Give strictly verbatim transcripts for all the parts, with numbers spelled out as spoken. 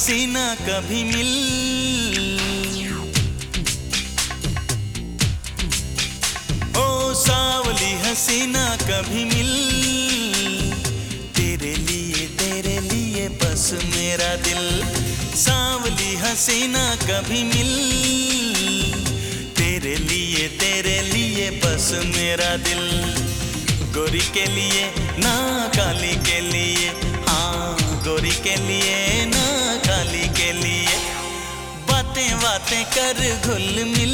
हसीना कभी मिल। ओ सावली हसीना कभी मिल, तेरे लिए तेरे लिए बस मेरा दिल। सावली हसीना कभी मिल, तेरे लिए तेरे लिए बस मेरा दिल। गोरी के लिए ना काली के लिए, हाँ गोरी के लिए ना काली के लिए। बातें बातें कर घुल मिल,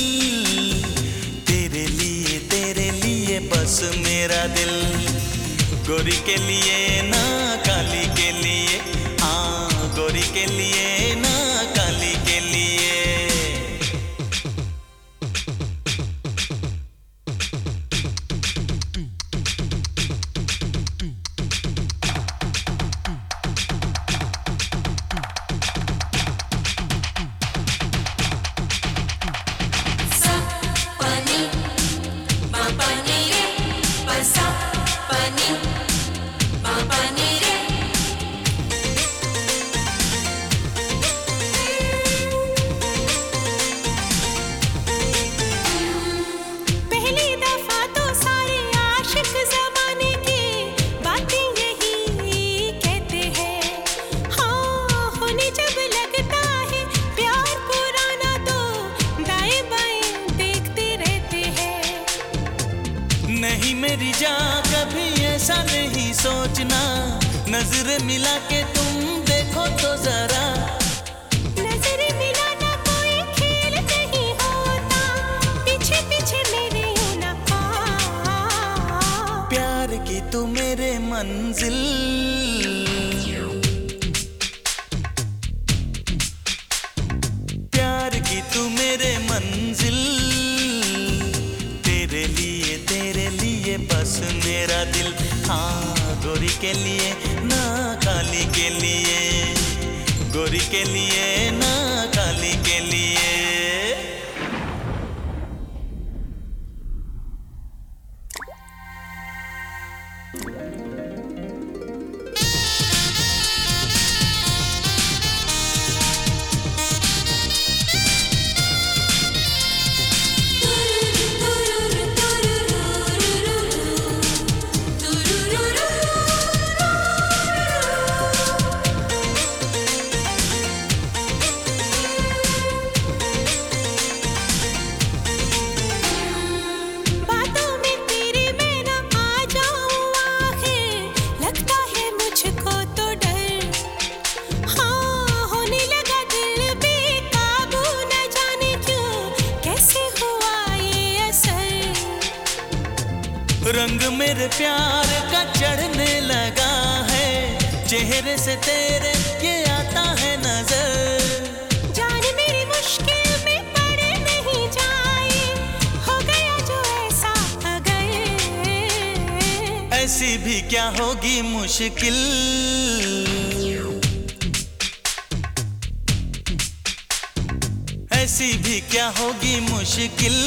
तेरे लिए तेरे लिए बस मेरा दिल। गोरी के लिए ना काली के लिए, हाँ गोरी के लिए ना काली के लिए। नहीं मेरी जान कभी ऐसा नहीं सोचना, नजर मिला के तुम देखो तो जरा। नजर मिलाना कोई खेल नहीं होता, पीछे पीछे मेरे होना। प्यार की तू मेरे मंजिल, प्यार की तू मेरे मंजिल। तेरे लिए तेरे लिए बस मेरा दिल, हाँ गोरी के लिए ना काली के लिए। गोरी के लिए ना काली के लिए। रंग मेरे प्यार का चढ़ने लगा है, चेहरे से तेरे ये आता है नजर। जान मेरी मुश्किल में पड़ नहीं जाए, हो गया जो ऐसा अगर। ऐसी भी क्या होगी मुश्किल, ऐसी भी क्या होगी मुश्किल।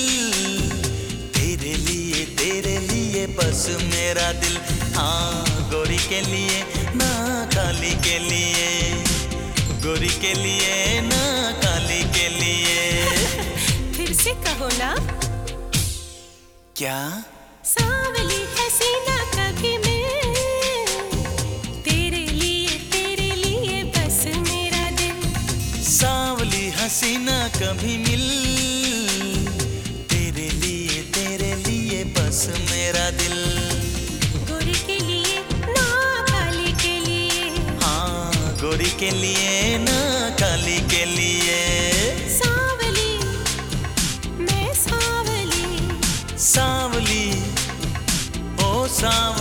तेरे लिए तेरे लिए बस मेरा दिल, हाँ गोरी के लिए ना काली के लिए। गोरी के लिए ना काली के लिए। फिर से कहो ना। क्या? सावली हसीना कभी मिल, तेरे लिए तेरे लिए बस मेरा दिल। सावली हसीना कभी मिल, तेरे लिए तेरे लिए बस मेरा दिल। गोरी के लिए ना काली के लिए, हाँ गोरी के लिए ना काली के लिए। सावली मैं सावली, सावली ओ सावली।